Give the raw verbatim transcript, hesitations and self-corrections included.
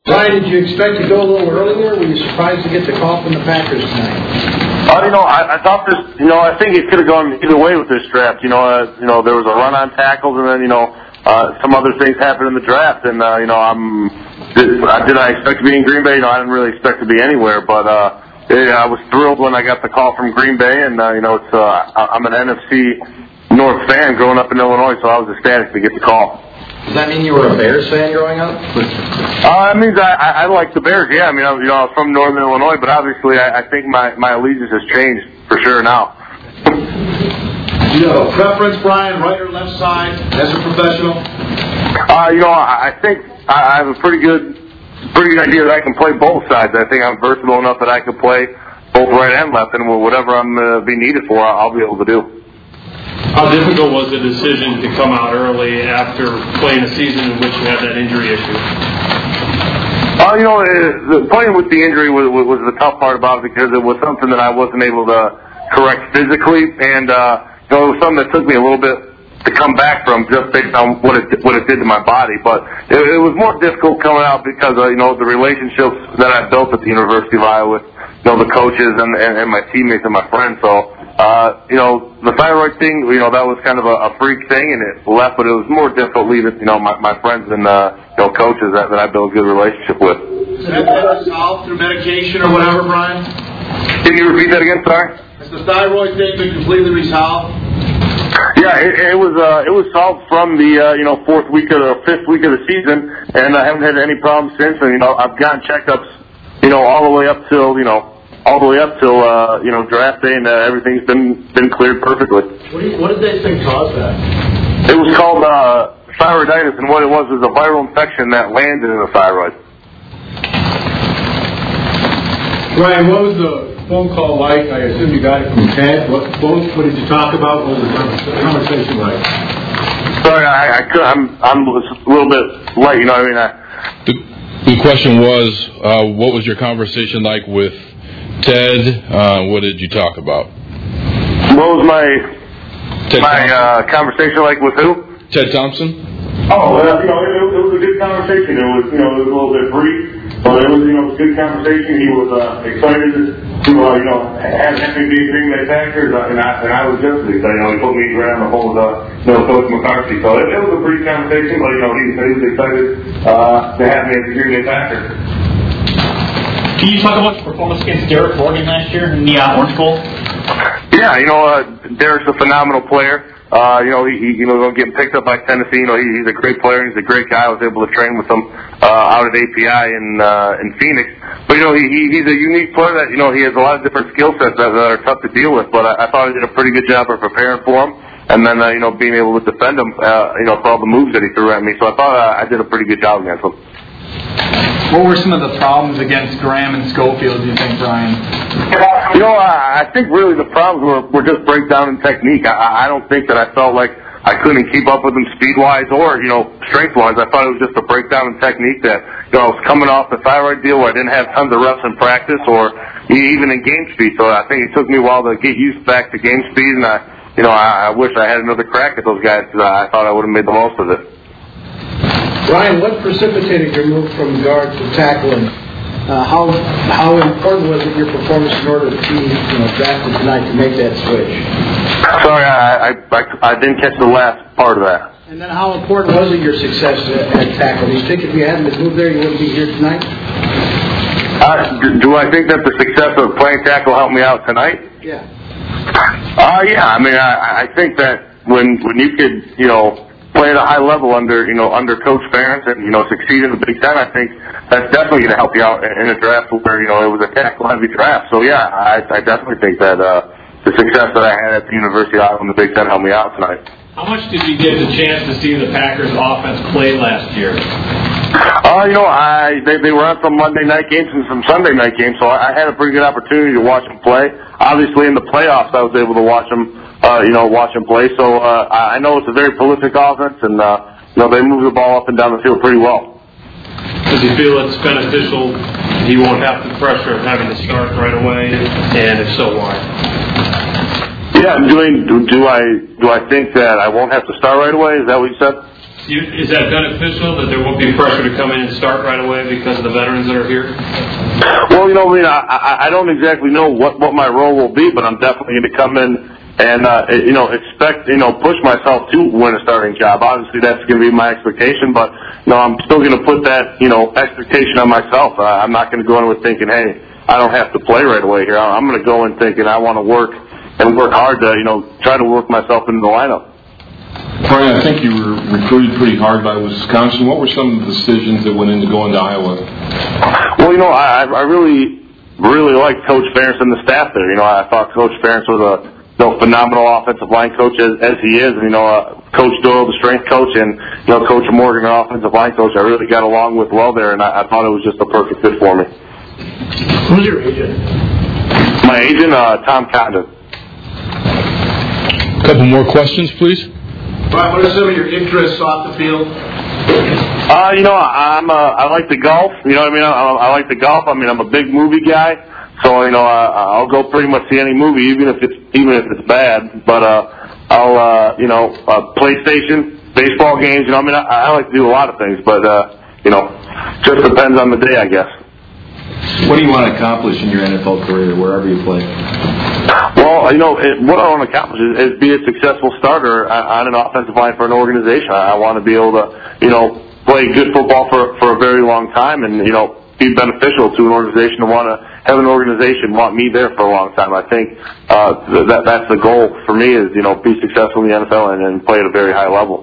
Ryan, did you expect to go a little earlier? Were you surprised to get the call from the Packers tonight? Uh, you know, I, I thought this. You know, I think it could have gone either way with this draft. You know, uh, you know, there was a run on tackles, and then you know, uh, some other things happened in the draft. And uh, you know, I'm did, did I expect to be in Green Bay? You know, I didn't really expect to be anywhere, but uh, yeah, I was thrilled when I got the call from Green Bay, and uh, you know, it's uh, I'm an N F C North fan growing up in Illinois, so I was ecstatic to get the call. Does that mean you were a Bears fan growing up? Uh, it means I, I, I like the Bears, yeah. I mean, I, you know, I was from Northern Illinois, but obviously I, I think my, my allegiance has changed for sure now. Do you have a preference, Brian, right or left side, as a professional? Uh, you know, I, I think I, I have a pretty good, pretty good idea that I can play both sides. I think I'm versatile enough that I can play both right and left, and whatever I'm uh, being needed for, I'll be able to do. How difficult was the decision to come out early after playing a season in which you had that injury issue? Uh, you know, uh, playing with the injury was, was the tough part about it because it was something that I wasn't able to correct physically, and uh, you know, it was something that took me a little bit to come back from just based on what it what it did to my body. But it, it was more difficult coming out because uh, you know, the relationships that I built at the University of Iowa with, you know, the coaches and, and, and my teammates and my friends. So. Uh, you know, the thyroid thing, you know, that was kind of a, a freak thing, and it left, but it was more difficult leaving, you know, my, my friends and, uh, you know, coaches that, that I built a good relationship with. Is that resolved through medication or whatever, Brian? Can you repeat that again, sorry? Has the thyroid thing been completely resolved? Yeah, it, it was, uh, it was solved from the, uh, you know, fourth week of the, fifth week of the season, and I haven't had any problems since, and, you know, I've gotten checkups, you know, all the way up till, you know, all the way up till, uh, you know, draft day, and uh, everything's been been cleared perfectly. What, do you, what did they think caused that? It was called uh, thyroiditis, and what it was was a viral infection that landed in the thyroid. Ryan, what was the phone call like? I assume you got it from Ted. What, what, what did you talk about? What was the conversation like? Sorry, I, I could, I'm I'm a little bit late, you know what I mean? I, the, the question was, uh, what was your conversation like with Ted? Uh, what did you talk about? What was my Ted my uh, conversation like with who? Ted Thompson. Oh, well, you know, it, it was a good conversation. It was, you know, it was a little bit brief, but it was, you know, a good conversation. He was uh, excited to, uh, you know, have me be Green Bay Packers, uh, and I and I was just excited. You know, he put me around the whole, uh, you know, Coach McCarthy. So it, it was a brief conversation, but you know, he, he was excited uh, to have me as a Green Bay Packer. Can you talk about your performance against Derek Morgan last year in the uh, Orange Bowl? Yeah, you know, uh, Derek's a phenomenal player. Uh, you know, he, he you know, getting picked up by Tennessee. You know, he, he's a great player. He's a great guy. I was able to train with him uh, out at A P I in uh, in Phoenix. But you know, he, he he's a unique player that, you know, he has a lot of different skill sets that, that are tough to deal with. But I, I thought I did a pretty good job of preparing for him, and then uh, you know, being able to defend him, uh, you know, for all the moves that he threw at me. So I thought uh, I did a pretty good job against him. What were some of the problems against Graham and Schofield, do you think, Brian? You know, I, I think really the problems were, were just breakdown in technique. I, I don't think that I felt like I couldn't keep up with them speed-wise or, you know, strength-wise. I thought it was just a breakdown in technique that, you know, I was coming off the thyroid deal where I didn't have tons of reps in practice or even in game speed. So I think it took me a while to get used back to game speed, and I, you know, I, I wish I had another crack at those guys because I thought I would have made the most of it. Ryan, what precipitated your move from guard to tackling? Uh, how how important was it your performance in order to be, you know, drafted tonight to make that switch? Sorry, I, I I I didn't catch the last part of that. And then how important was it your success at, at tackle? Do you think if you hadn't been moved there, you wouldn't be here tonight? Uh, do, do I think that the success of playing tackle helped me out tonight? Yeah. Uh, yeah. I mean, I, I think that when when you could, you know, play at a high level under, you know, under Coach Ferentz and, you know, succeed in the Big Ten, I think that's definitely going to help you out in a draft where, you know, it was a tackle-heavy draft. So, yeah, I, I definitely think that uh, the success that I had at the University of Iowa in the Big Ten helped me out tonight. How much did you get the chance to see the Packers' offense play last year? Uh, you know, I they, they were on some Monday night games and some Sunday night games, so I, I had a pretty good opportunity to watch them play. Obviously, in the playoffs, I was able to watch them, uh, you know, watch them play. So uh, I know it's a very prolific offense, and uh, you know, they move the ball up and down the field pretty well. Does he feel it's beneficial? He won't have the pressure of having to start right away, and if so, why? Yeah, doing do, do I do I think that I won't have to start right away? Is that what you said? You, is that beneficial that there won't be pressure to come in and start right away because of the veterans that are here? Well, you know, I mean, I, I, I don't exactly know what, what my role will be, but I'm definitely going to come in and, uh, you know, expect, you know, push myself to win a starting job. Obviously, that's going to be my expectation, but, no, I'm still going to put that, you know, expectation on myself. Uh, I'm not going to go in with thinking, hey, I don't have to play right away here. I'm going to go in thinking I want to work and work hard to, you know, try to work myself into the lineup. Brian, I think you were recruited pretty hard by Wisconsin. What were some of the decisions that went into going to Iowa? Well, you know, I, I really, really liked Coach Ferentz and the staff there. You know, I thought Coach Ferentz was a you know, phenomenal offensive line coach as, as he is. And, you know, uh, Coach Doyle, the strength coach, and, you know, Coach Morgan, our offensive line coach, I really got along with well there, and I, I thought it was just a perfect fit for me. Who's your agent? My agent, uh, Tom Condon. A couple more questions, please. Brian, what are some of your interests off the field? Uh, you know, I'm, uh, I like to golf. You know what I mean? I, I like to golf. I mean, I'm a big movie guy. So, you know, I, I'll go pretty much see any movie, even if it's, even if it's bad. But, uh, I'll, uh, you know, uh, PlayStation, baseball games, you know, I mean, I, I like to do a lot of things, but, uh, you know, just depends on the day, I guess. What do you want to accomplish in your N F L career, wherever you play? Well, you know, it, what I want to accomplish is, is be a successful starter on an offensive line for an organization. I, I want to be able to, you know, play good football for for a very long time, and you know, be beneficial to an organization. To want to have an organization want me there for a long time. I think uh, that that's the goal for me is you know be successful in the N F L and, and play at a very high level.